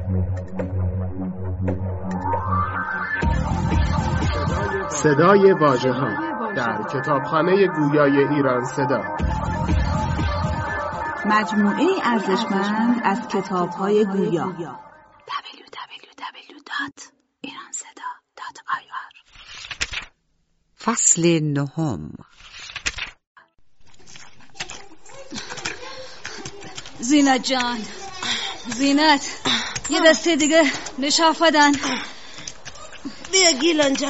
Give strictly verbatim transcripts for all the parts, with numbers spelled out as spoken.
صدای واژه‌ها در کتابخانه گویای ایران صدا، مجموعه ارزشمند از کتاب‌های گویا. دبلیو دبلیو دبلیو دات ایران صدا دات آی آر. فصل نهم. زینت جان، زینت، یه دسته دیگه نشافدن. بیا گیلان جان.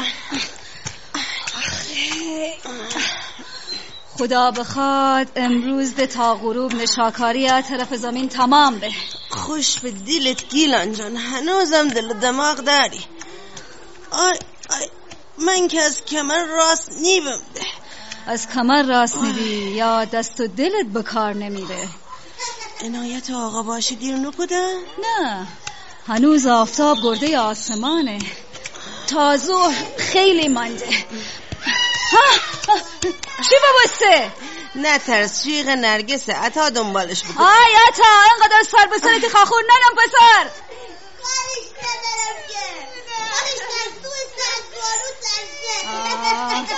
خدا بخواد امروز ده تا غروب نشاکاری طرف زمین تمام به. خوش به دلت گیلان جان، هنوزم دل دماغ داری. آی آی من که از کمر راست نیبم ده. از کمر راست نیبی یا دست و دلت بکار نمیره؟ عنایت آقا باشی دیر نکده؟ نه، هنوز آفتاب گرده آسمانه، تا ظهر خیلی منده. چی ببسته؟ نه ترس، شیغ نرگسه، عطا دنبالش بکن. آی عطا، اینقدر سر بسره که خاخور ننم پسر. کارش ندارم که کارش دستو سنگارو ترسه.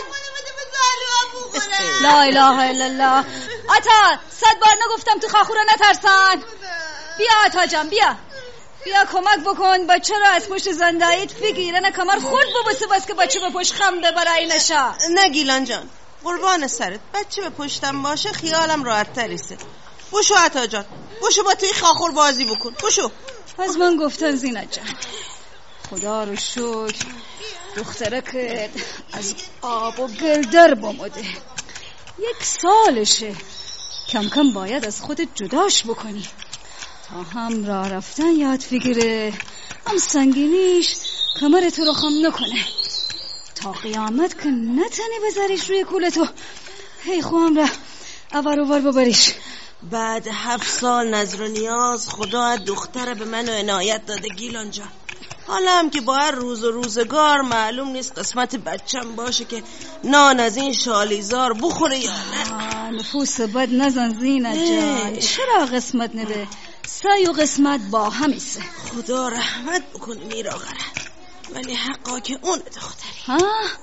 لا اله الا الله. عطا صد بار نگفتم تو خاخور نترسن. بیا عطا جان، بیا بیا کمک بکن بچه را از پشت زنداییت بگیره، نه کمر خود ببسه بس که بچه به پشت خم ببره اینشا. نه گیلان جان، قربان سرت، بچه به پشتم باشه خیالم راحت تریسه. بوشو عطا جان، بوشو با توی خاخور بازی بکن، بوشو. از من گفتن زینت جان، خدا رو شکر دختره که از آب و گلدر بموده. یک سالشه، کم کم باید از خودت جداش بکنی تا هم راه رفتن یاد بگیره، هم سنگینیش کمر تو رو خم نکنه، تا قیامت که نتنی بذاریش روی کولتو. هی خواهم را اول و ور ببریش. بعد هفت سال نظر و نیاز خدا دختره به من و عنایت داده گیلان جان. حالا هم که با هر روز و روزگار معلوم نیست قسمت بچم باشه که نان از این شالیزار بخوره یا نه. نفوس بد نزن زینت جان، چرا قسمت نده؟ سعی و قسمت با همیسه. خدا رحمت بکنه میراغره، ولی حقا که اون دختری. ها؟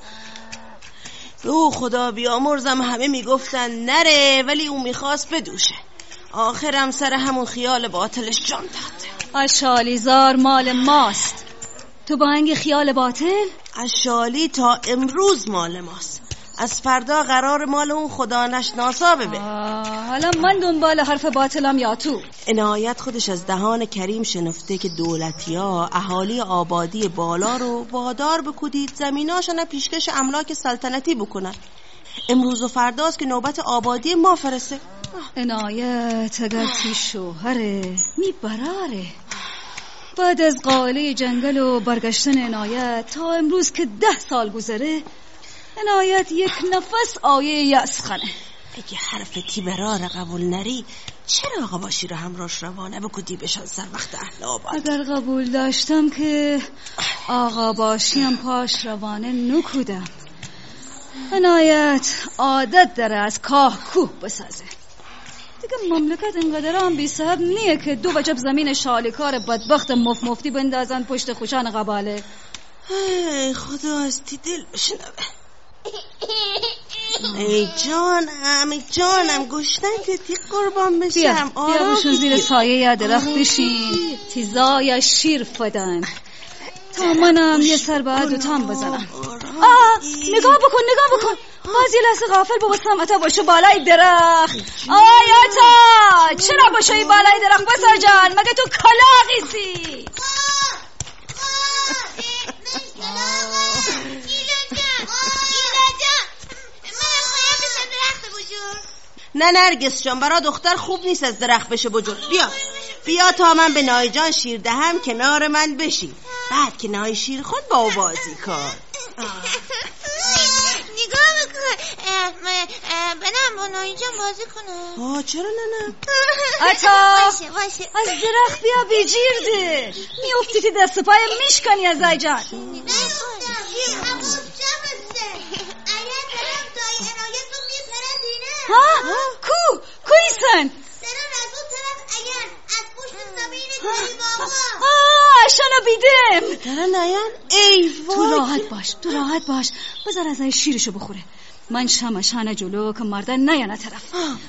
به او خدا بیامرزم همه میگفتن نره، ولی اون میخواست بدوشه. آخرم سر همون خیال باطلش جان داد. شالیزار مال ماست، تو با هنگ خیال باطل؟ از شالی تا امروز مال ماست، از فردا قرار مال اون خدا نشناسا ببه. حالا من دنبال حرف باطلم یا تو؟ عنایت خودش از دهان کریم شنفته که دولتی ها اهالی آبادی بالا رو وادار بکودید زمیناشون پیشکش املاک سلطنتی بکنن. امروز و فرداست که نوبت آبادی ما فرسته. عنایت اگر تی شوهره میبراره. بعد از قائله جنگل و برگشتن عنایت تا امروز که ده سال گذره، عنایت یک نفس آیه یأس خانه. اگه حرف تی براره قبول نری، چرا آقا باشی رو همراش روانه بکودی بشن سر وقت اهل آباد؟ اگر قبول داشتم که آقا باشیم پاش روانه نکودم. عنایت عادت داره از کاه کوه بسازه. دیگه مملکت اینقدر هم بی صاحب نیه که دو وجب زمین شالیکار بدبخت مف مفتی بندازن پشت خوشان قباله. ای خدا از تی دل بشنوه. ای جانم ای جانم گشتن تی قربان بشم. بیا بیا بشون زیر سایه یا درخت بشین، تیزای شیر فدن تا منم یه سر به دوتام بزنم. آه نگاه بکن نگاه بکن، باز یه لحظه غافل ببستم عطا باشو بالای درخت. آی عطا چرا باشوی بالای درخت بسر جان، مگه تو کلاغیسی؟ نه نرگس جان، برا دختر خوب نیست از درخت بشه بجور. بیا بیا تا من به نای جان شیر دهم کنار من بشی، بعد که نای شیر خود با او بازی کن. نگاه بکن، بنام با نای جان بازی کنم. آه چرا نه نه عطا باشه باشه از درخت بیا بیجیر ده، میافتی که دست پای میشکنی از ای جان. همون جمسته اگر درم تای عنایت رو میپره دینه. ها؟ کو؟ کویسن؟ درم از اون طرف اگر از پشت زمین آه اشانو بیدم داره نیان ای وای تو راحت باش تو راحت باش بذار از این شیرشو بخوره من شم اشانه جلو که مردن نیانه طرف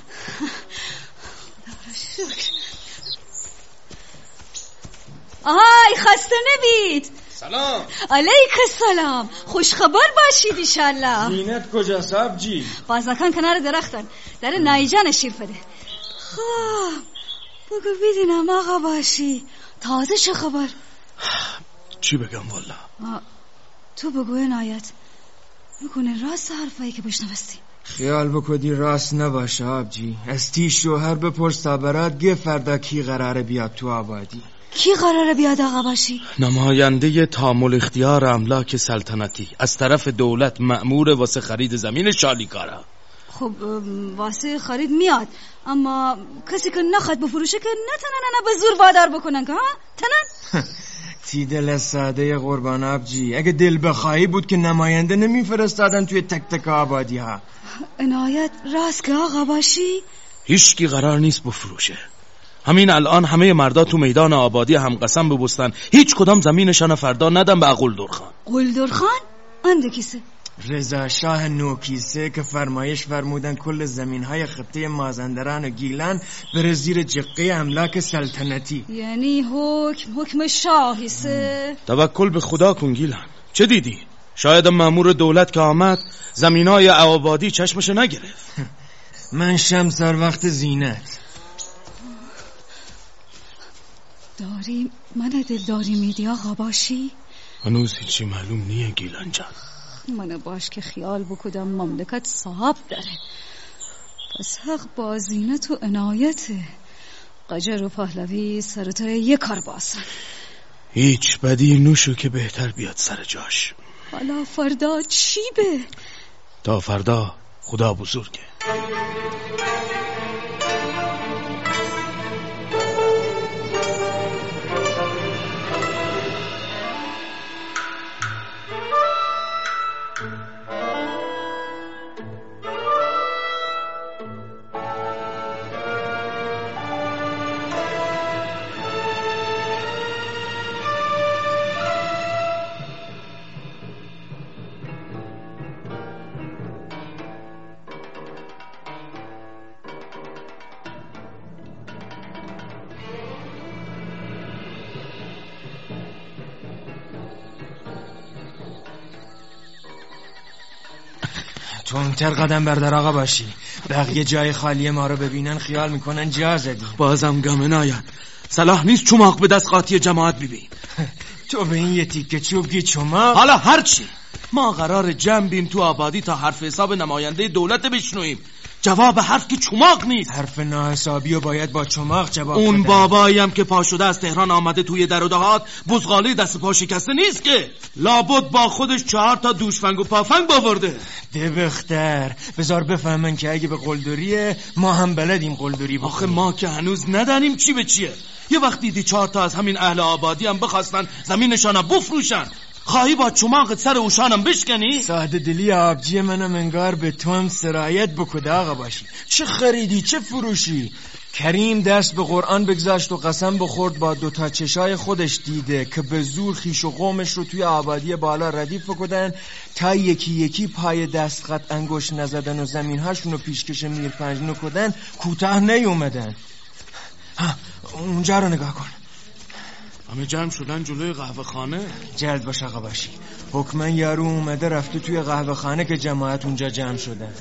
آهای خسته نبید سلام علیک السلام خوش خبر باشید انشالله زینت کجاست ابجی؟ بازکان کنار درختن در نایجان شیر فده خب بگو بیدینم آقا باشی تازه چه خبر؟ چی بگم والا؟ تو بگو عنایت میکنه راست حرفایی که بشنوستی خیال بکنی راست نباشه آبجی از تی شوهر بپرس تا برات گه فردا کی قراره بیاد تو آبادی کی قراره بیاد آقا باشی؟ نماینده تامل اختیار املاک سلطنتی از طرف دولت مأمور واسه خرید زمین شالیکاره. خب واسه خرید میاد اما کسی که نخواد بفروشه که نتنن نه به زور وادار بکنن که ها تنن تی دل ساده قربان آبجی اگه دل بخواهی بود که نماینده نمیفرستادن توی تک تک آبادی ها. عنایت راست که آقا باشی؟ هیچکی قرار نیست بفروشه. همین الان همه مردا تو میدان آبادی هم قسم ببستن هیچ کدام زمینشان فردا ندن به قلدرخان. قلدرخان؟ انده کیسه؟ رضا شاه نوکیسه که فرمایش فرمودن کل زمین های خطه مازندران و گیلان بره زیر جقه املاک سلطنتی. یعنی حکم حکم شاهیسه؟ توکل به خدا کن گیلان. چه دیدی؟ شاید مأمور دولت که آمد زمین های آبادی چشمش نگرفت. من شمس در وقت زینت داری من دل داری میدی آقا باشی؟ هنوز هیچی معلوم نیه گیلان جان. من باش که خیال بکدم مملکت صاحب داره پس حق با زینت و عنایته قجر و پهلوی سرتر یک کار باسن هیچ بدی نوشو که بهتر بیاد سر جاش. حالا فردا چی به؟ تا فردا خدا بزرگه. تندتر قدم بردار آقا باشی بقیه جای خالی ما رو ببینن خیال میکنن جا زدی. بازم گم ناید صلاح نیست چماق به دست قاطی جماعت ببین. تو به این یه تیکه چوب گی چماق. حالا هرچی ما قرار جمع بیم تو آبادی تا حرف حساب نماینده دولت بشنویم. جواب حرف که چماق نیست. حرف ناحسابی و باید با چماق جواب اون بدن. بابایی هم که پا شده از تهران آمده توی در و دهات بزغاله دست پا شکسته نیست که لابد با خودش چهار تا دوشفنگ و پافنگ باورده. ده بختر بذار بفهمن که اگه به قلدریه ما هم بلدیم قلدری بکنیم. آخه ما که هنوز ندانیم چی به چیه. یه وقت دیدی چهار تا از همین اهل آبادی هم بخواستن زمینشان بفروشن خواهی با چماقت سر اوشانم بشکنی؟ ساده دلی آبجی منم انگار به تو هم سرایت بکده آقا باشی. چه خریدی چه فروشی؟ کریم دست به قرآن بگذاشت و قسم بخورد با دوتا چشای خودش دیده که به زور خیش و قومش رو توی آبادی بالا ردیف بکدن تا یکی یکی پای دست خط انگوش نزدن و زمین هاشون رو پیشکش میر پنج نکدن کوتاه نیومدن. ها اونجا رو نگاه کن. همه جمع شدن جلوی قهوه خانه. جلد باش آقا باشی. حکما یارو اومده رفته توی قهوه خانه که جماعت اونجا جمع شدن.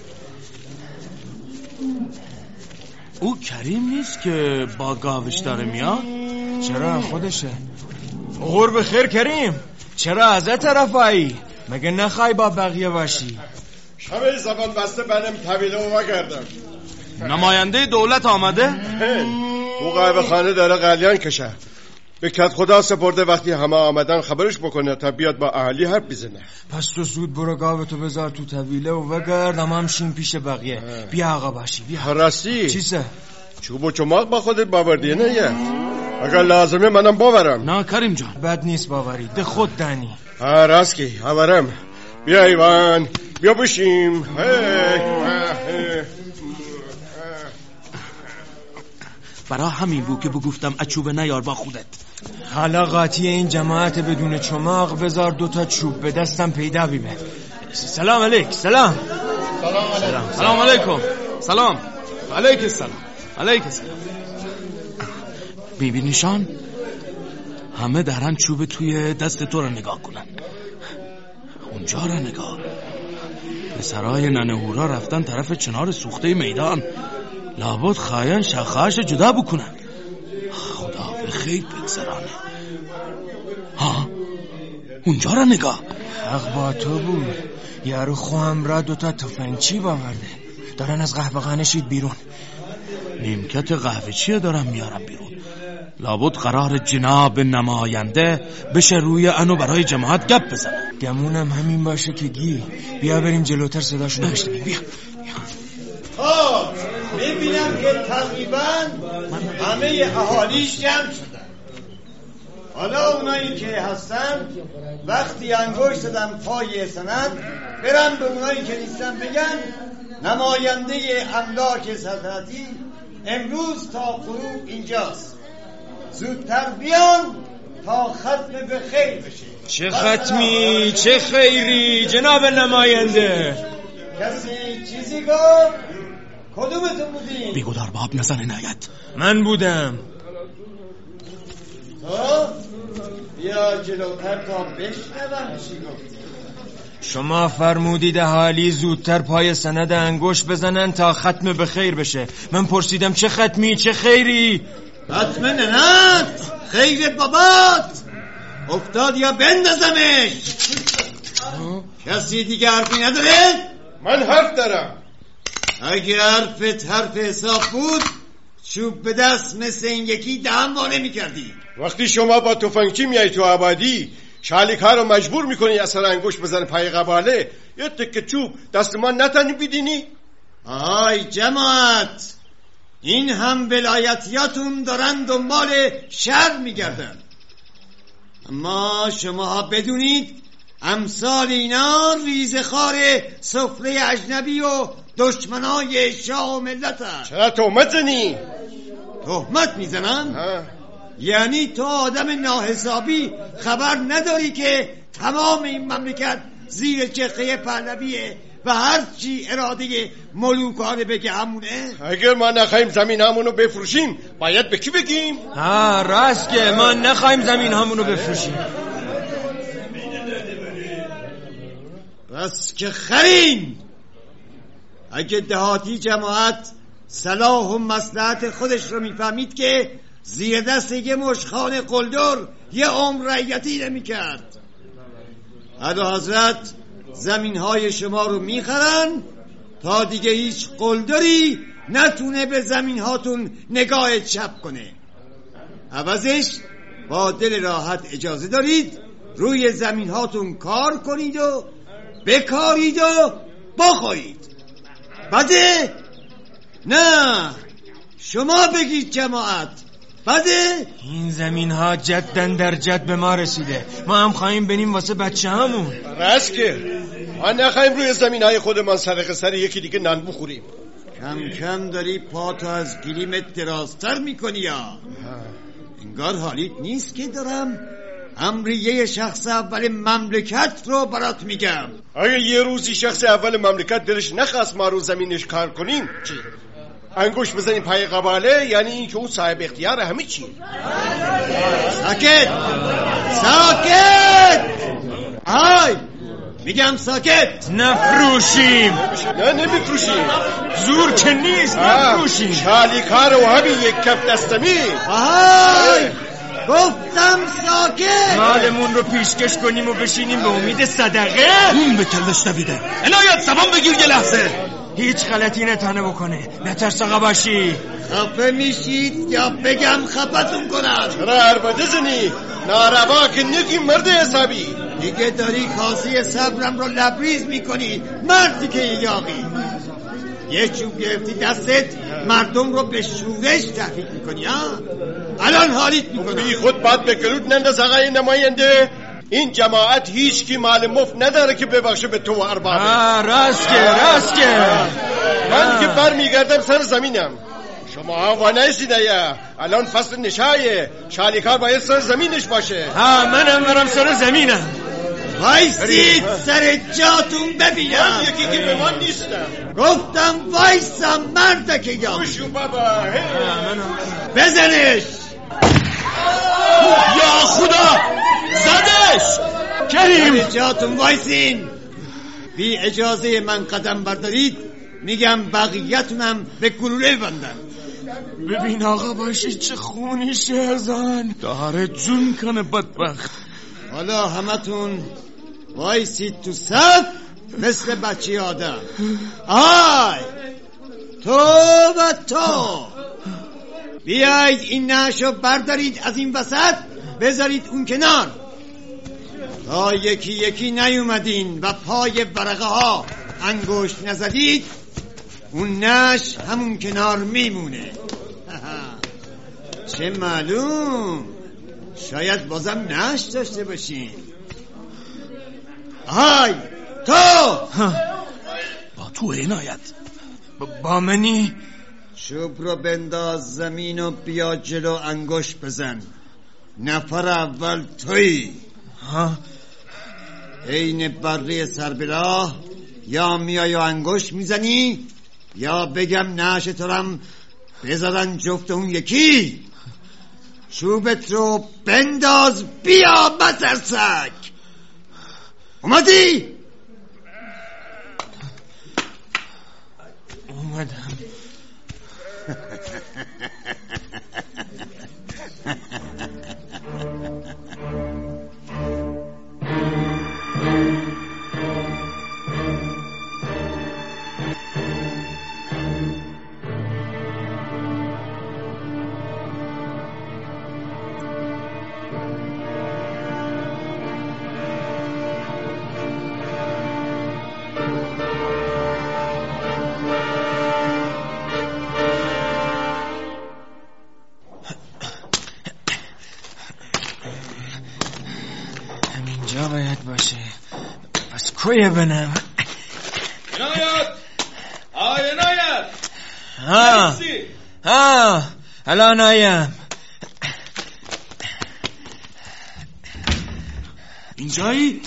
او کریم نیست که با گاوش داره میاد؟ چرا خودشه. قرب خیر کریم چرا از طرفایی؟ مگه نخوای با بقیه باشی؟ شبه زبان بسته بدم طویله و وگردم. نماینده دولت آمده؟ او قهوه خانه داره قلیان کشه به کت خدا سپرده وقتی همه آمدن خبرش بکنه تا بیاد با اهلی حرف بزنه. پس تو زود برو گاوتو بذار تو طویله و وگرد اما هم شین پیش بقیه. بیا آقا باشی بیا. راستی چیسه؟ چوب و چماق با خودت باوردی نه یه؟ اگر لازمه منم باورم. نه کریم جان بد نیست باوری ده خود دانی. ها راست کی آورم. بیا ایوان بیا بشیم. برا همین بود که بگفتم اچوب نیار با خودت. حالا قاطی این جماعت بدون چماق بذار دوتا چوب به دستم پیدا بیمه. سلام علیک. سلام سلام سلام علیکم. سلام علیک السلام. علیک السلام. میبینیشان همه دارن چوب توی دست تو رو نگاه کنن. اونجا رو نگاه. پسرای ننهورا رفتن طرف چنار سوخته میدان. لابد خواهن شخهاش جدا بکنن. خدا به خیر بگذرانه. ها اونجا رو نگاه. حق با تو بود. یارو خواهم را دوتا تفنگچی باورده. دارن از قهوه خانه بیرون. نیمکت قهوه چیه دارم میارم بیرون؟ لابد قرار جناب نماینده بشه روی انو برای جماعت گپ بزنه. گمونم همین باشه که گی. بیا بریم جلوتر صداشو نشنویم. بیا خب میبینم که تقریبا همه اهالیش جمع شدن. حالا اونایی که هستن وقتی انگشت زدن پای سند برن به اونایی که نیستن بگن نماینده املاک سلطنتی امروز تا غروب اینجاست، زودتر بیان تا ختم به خیر بشه. چه ختمی چه خیری جناب نماینده. کسی چیزی گفت؟ کدومتون بودین؟ بیگودار باب نزن عنایت. من بودم. تو بیا جلوتر تا بشنوم چی گفتی. شما فرمودید اهالی زودتر پای سند انگشت بزنن تا ختم به خیر بشه. من پرسیدم چه ختمی چه خیری؟ ختم ننت خیر بابات افتاد یا بندازمش. کسی دیگه حرفی نداره؟ من حرف دارم. اگه حرفت حرف حساب بود چوب به دست مثل این یکی دهم وانه میکردی. وقتی شما با تفنگچی میای تو آبادی شالیکا رو مجبور میکنی اثر انگشت بزن پای قباله، یه تکه چوب دست من نتنی بیدینی؟ آی جماعت، این هم ولایتیاتون دارن دنبال شر میگردن، اما شما بدونید امثال اینا ریزخوار سفره اجنبی و دشمنای شاه و ملت هست. چرا تهمت زنی؟ تهمت میزنن؟ یعنی تو آدم ناحسابی خبر نداری که تمام این مملکت زیر چرخه پهلویه و هر چی اراده ملوکانه بگه همونه؟ اگر ما نخواهیم زمین همونو بفروشیم باید به کی بگیم؟ ها راست که ما نخواهیم زمین همونو بفروشیم. بس که خرین. اگه دهاتی جماعت صلاح و مصلحت خودش رو میفهمید که زیر دست یه مشخان قلدر یه عمر رعیتی نمیکرد. اعلی حضرت زمین های شما رو میخرن تا دیگه هیچ قلدری نتونه به زمین هاتون نگاه چپ کنه. عوضش با دل راحت اجازه دارید روی زمین هاتون کار کنید و بکارید و بخورید. بده؟ نه شما بگید جماعت. بده؟ این زمین ها جدن در جد به ما رسیده، ما هم خواهیم بنیم واسه بچه همون. راست که ما نخواهیم روی زمین های خودمان سرق سر یکی دیگه نان بخوریم. کم کم داری پاتو از گلیمت درازتر میکنی یا انگار حالیت نیست که دارم امریه شخص اول مملکت رو برات میگم. اگه یه روزی شخص اول مملکت دلش نخواست ما رو زمینش کار کنیم چی؟ انگوش بزنیم پای قباله، یعنی این که اون صاحب اختیار همه چی. ساکت ساکت آی میگم ساکت. نفروشیم. نه نمیفروشیم، زور که نیست نفروشیم. شالیکا رو همین یک کف دستمی. آی گفتم ساکت. مالمون رو پیشکش کنیم و بشینیم به امید صدقه. اون به کلش نبیده. عنایت زبان بگیر یه لحظه. هیچ غلطی نتانه بکنه، نترس آقا باشی. خفه میشید یا بگم خفتون کنم؟ چرا عربده زنی؟ ناروا که نگی مرد حسابی. دیگه داری کاسه صبرم رو لبریز میکنی مردی که یاقی. یه چوب گرفتی دستت مردم رو به شورش تحریک میکنی ها؟ الان حالیت میکنم. بی خود باید به گلود ننداز آقای نماینده. این جماعت هیچ کی مال مفت نداره که ببخشه به تو و اربابه. راست که راست که من که بر میگردم سر زمینم، شما وانایسیده یا الان فصل نشایه، شالیکار باید سر زمینش باشه. ها منم برم سر زمینم. وایسید سر جاتون ببینم. یکی که به من نیستم. گفتم وایسم مردک یا بشو بابا. بزنش. یا خدا زدش. کریم سر جاتون وایسین. بی اجازه من قدم بردارید میگم بقیه‌تونم به گلوله بندن. ببین آقا باشی چه خونی شهرزان داره جون کنه بدبخت. حالا همتون وایسید تو صف مثل بچه آدم. آی تو و تو بیایید این نعشو بردارید از این وسط بذارید اون کنار. تا یکی یکی نیومدین و پای ورقه ها انگشت نزدید اون نعش همون کنار میمونه. چه معلوم شاید بازم نعش داشته باشین. های تو با تو عنایت با منی چوب رو بنداز زمین و بیا جلو انگشت بزن. نفر اول تویی. ها عین بره سربراه یا میای و انگشت میزنی یا بگم نعش تورم بذارن جفت اون یکی. چوبت رو بنداز بیا بترسک. اومدی؟ اومدم. همینجا باید باشه. پس کویه بنم. عنایت آی عنایت ها ها الان آیم. اینجایی؟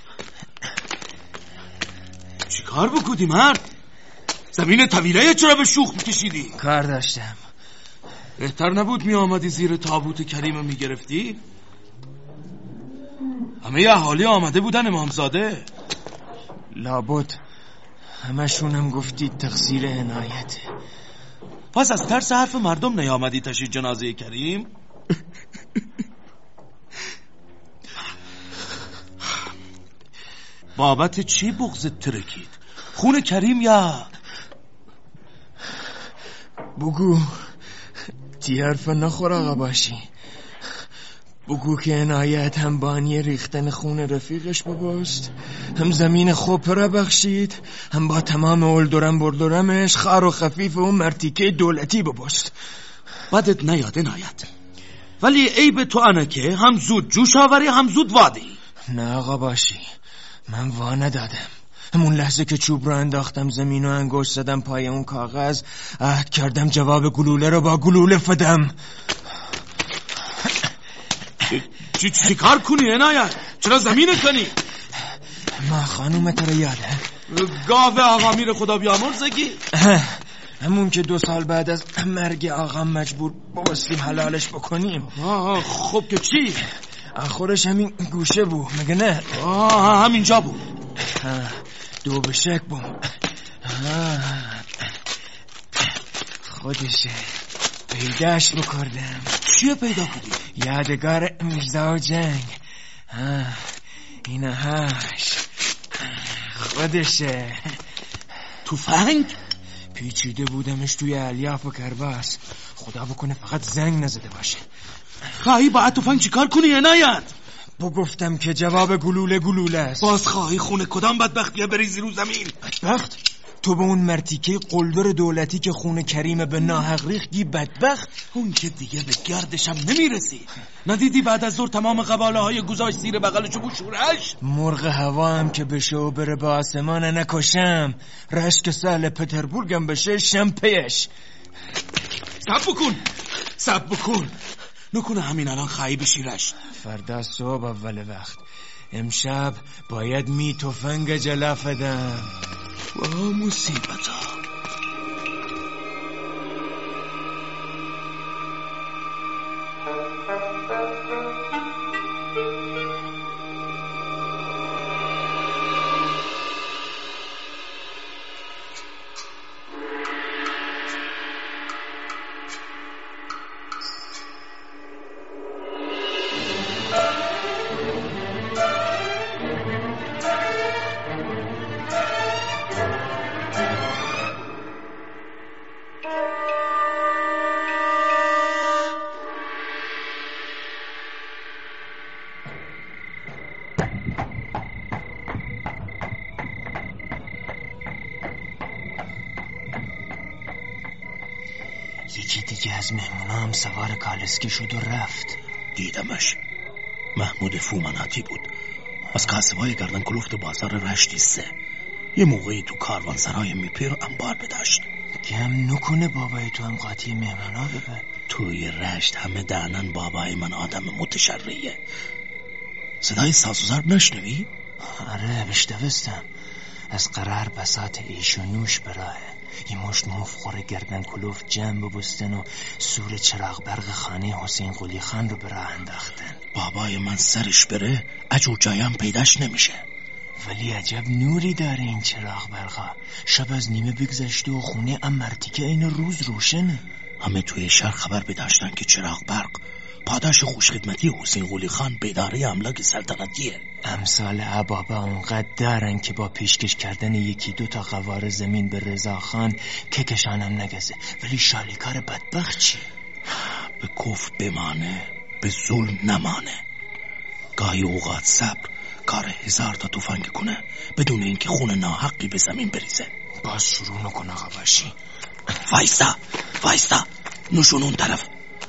چی کار بکودی مرد؟ زمین طویله چرا به شوخ میکشیدی؟ کار داشتم. بهتر نبود می آمدی زیر تابوت کریم می گرفتی؟ همه اهالی آمده بودن امامزاده. لابد همشونم گفتید تقصیر عنایته. پس از ترس حرف مردم نیامدی تشییع جنازه کریم؟ بابت چی بغضت ترکید؟ خون کریم یا؟ بگو تی حرف نخور آقا باشی. بگو که عنایت هم بانی ریختن خون رفیقش ببست، هم زمین خوب را بخشید، هم با تمام اولدرم بردرمش خار و خفیف و مرتیکه دولتی ببست. بدت نیاد عنایت، ولی عیب تو آنه که هم زود جوش آوری هم زود وادی. نه آقا باشی، من وا ندادم. همون لحظه که چوب رو انداختم زمین و انگشت زدم پای اون کاغذ، عهد کردم جواب گلوله رو با گلوله فدم. چی چی کار کنی عنایت؟ چرا زمین کنی؟ ما خانومت رو یاده؟ گاوه آقا میر خدا بیامرزگی؟ همون که دو سال بعد از مرگ آقا مجبور ببستیم حلالش بکنیم. آه خب که چی؟ آخرش همین گوشه بود مگه نه؟ آه همینجا بود. دو بشک بود. خودشه پیداش بکردم. چیه پیدا کردی؟ یادگار میرزا و جنگ. اینه هاش خودشه. تفنگ؟ پیچیده بودمش توی الیاف و کرباس. خدا بکنه فقط زنگ نزده باشه. خواهی باید تفنگ چی کار کنی عنایت؟ بگفتم که جواب گلوله گلوله است. باز خواهی خونه کدام بدبختیه بریزی رو زمین؟ بدبخت؟ تو به اون مرتیکه قلدر دولتی که خون کریم به ناحق ریختی بدبخت؟ اون که دیگه به گردشم نمیرسی. ندیدی بعد از ظهر تمام قباله های گذاشت زیر بغلشو بشورش؟ مرغ هوا هم که بشه و بره به آسمان نکشم، رشک سهل پتربورگم بشه شم پیش. صبر بکن صبر بکن نکنه همین الان خواهی بشی رشت. فردا صبح اول وقت. امشب باید می تفنگ جلف بدم. وا مصیبتا. یکی دیگه از مهمونا هم سوار کالسکه شد و رفت. دیدمش. محمود فومناتی بود. از کاسبای گردن کلفت بازار رشتی سه. یه موقعی تو کاروان سرای میپیر انبار بداشت. گم نکنه بابای تو هم قاطی مهمونا ببه. توی رشت همه دهنن بابای من آدم متشریه. صدای ساز و ضرب نشنوی؟ آره بشنوستم. از قرار بساط ایش و نوش براهه. یه مشت مفخور گردن کلوف جمع ببستن و سور چراغ برق خانه حسین قلی خان رو براه انداختن. بابای من سرش بره اجور جایم پیداش نمیشه. ولی عجب نوری داره این چراغ برقا. شب از نیمه بگذشته و خونه امرتیکه این روز روشنه. همه توی شهر خبر بداشتن که چراغ برق پاداش خوشخدمتی حسین قلی خان به اداره املاک سلطنتیه. امثال ابابا اونقدر دارن که با پیشکش کردن یکی دو تا قوار زمین به رضا خان که کشانم نگزه. ولی شالیکار بدبخت چی؟ به کفر بمانه به ظلم نمانه. گاهی اوقات صبر کار هزار تا تفنگ کنه بدون اینکه خون ناحقی به زمین بریزه. باز شروع نکن آقا باشی. وایستا وایستا نوشون اون طرف.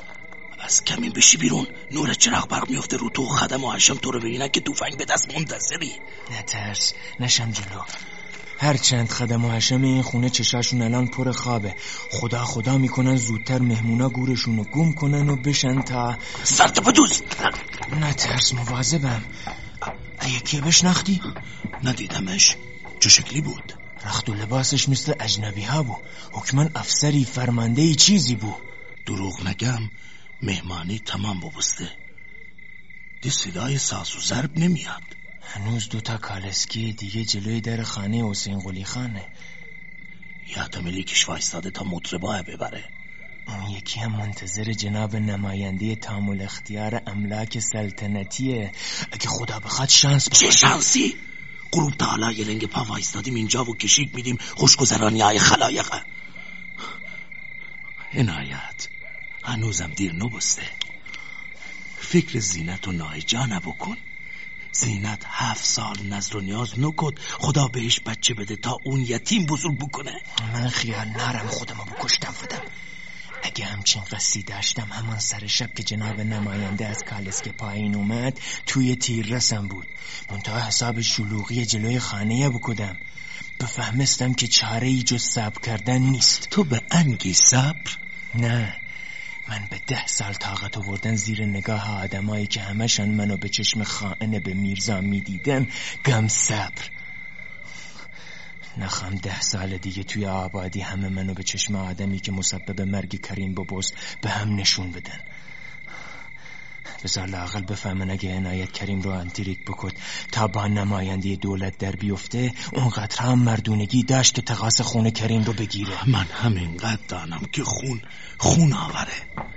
از کمی بشی بیرون نور چراغ برق میفته رو تو. خدم و هشم تو رو ببینن که تفنگ به دست منتظری. نترس نشم جلو. هرچند خدم و هشم این خونه چشاشون الان پر خوابه. خدا خدا میکنن زودتر مهمونا گورشون رو گم کنن و بشن تا سرت بدوز. نترس مواظبم. یکی بشناختی؟ ندیدمش. چه شکلی بود؟ رخت و لباسش مثل اجنبی ها بود. حکمن افسری فرمانده ای چیزی بود. دروغ نگم مهمانی تمام ببسته. دی صدای ساز و ضرب نمیاد. هنوز دوتا کالسکی دیگه جلوی در خانه حسین قلی خانه. یحتملی کش وایستاده تا مطرباه ببره. اون یکی هم منتظر جناب نماینده تامل اختیار املاک سلطنتیه. اگه خدا بخواد شانس بخواد. چه شانسی؟ غروب تا حالا یه لنگ پا وایستادیم اینجا و کشیک میدیم خوشگذرانی های خلایقه. عنایت هنوزم دیر نبسته. فکر زینت و نایجا نبکن. زینت هفت سال نظر و نیاز نکد خدا بهش بچه بده تا اون یتیم بزرگ بکنه. من خیال نرم خودمو بکشتم فدم. اگه همچین قصی داشتم همان سر شب که جناب نماینده از کالسکه پایین اومد توی تیر رسم بود. منتها حساب شلوغی جلوی خانه بکدم. بفهمستم که چاره ای جز صبر کردن نیست. تو به انگی صبر؟ نه من به ده سال طاقت آوردن زیر نگاه آدمایی که همشان منو به چشم خائن به میرزا میدیدن گم صبر. نخوام ده سال دیگه توی آبادی همه منو به چشم آدمی که مسبب مرگ کریم ببست به هم نشون بدن. بذار لااقل بفهمن اگه عنایت کریم رو انتریک بکد تا با نماینده دولت در بیفته اونقدر هم مردونگی داشت که تقاس خون کریم رو بگیره. من همینقدر دانم که خون خون آوره.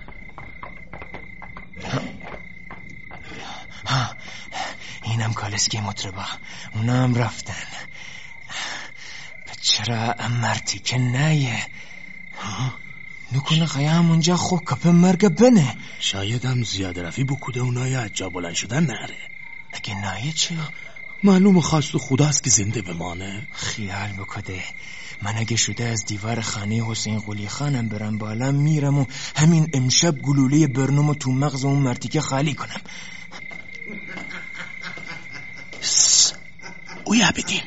ها اینم کالسکی مطربا اونا هم رفتن. چرا امرتی که نیه؟ ها نکنه خیام اونجا خو کپ مرگ بنه. شاید هم زیاده رفی بکوده اونای عجا بلند شدن نره. اگه نایه چه؟ معلوم خواست خداست که زنده بمانه. خیال بکده من اگه شده از دیوار خانه حسین قلی خانم برم بالا میرم و همین امشب گلوله برنامو تو مغز اون مرتیکه خالی کنم. اویا بدیم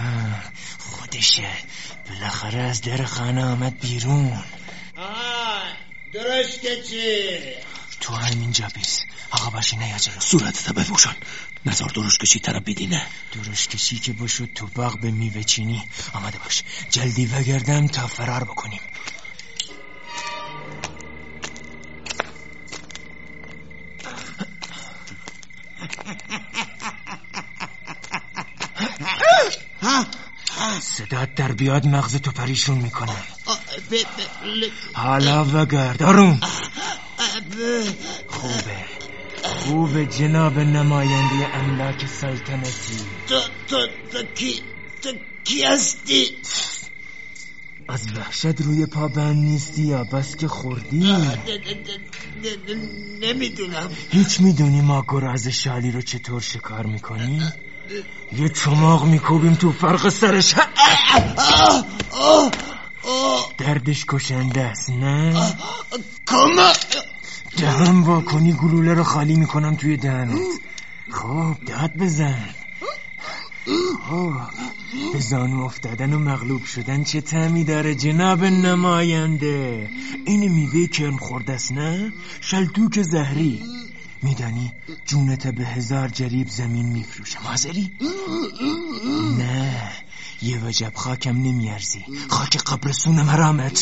خودشه بالاخره از در خانه آمد بیرون. آه درشکه چی؟ تو همینجا بیس آقا باشی نه یا جلو صورتت بپوشان نظر درشت کشی طرف بیدینه درشت کشی که باشد تو باغ به میوه چینی آمده باش جلدی وگردم تا فرار بکنیم. صدات در بیاد مغز تو پریشون میکنه. حالا وگرد آروم. خوبه خوبه جناب نماینده املاک سلطنتی. تو تو تو کی تو کی هستی؟ از وحشت روی پا بند نیستی یا بس که خوردی؟ نمیدونم. هیچ میدونی ما گراز شالی رو چطور شکار میکنی؟ یه چماق میکوبیم تو فرق سرش. دردش کشنده است نه؟ کما دهن وا کنی گلوله رو خالی میکنم توی دهنت. خب داد بزن. خب به زانو افتادن و مغلوب شدن چه طعمی داره جناب نماینده؟ این میوه کرم خورده است نه؟ شلتوک زهری. میدانی جونت به هزار جریب زمین میفروشم. حاضری؟ نه یه وجب خاکم نمیارزی. خاک قبرسون مرامت.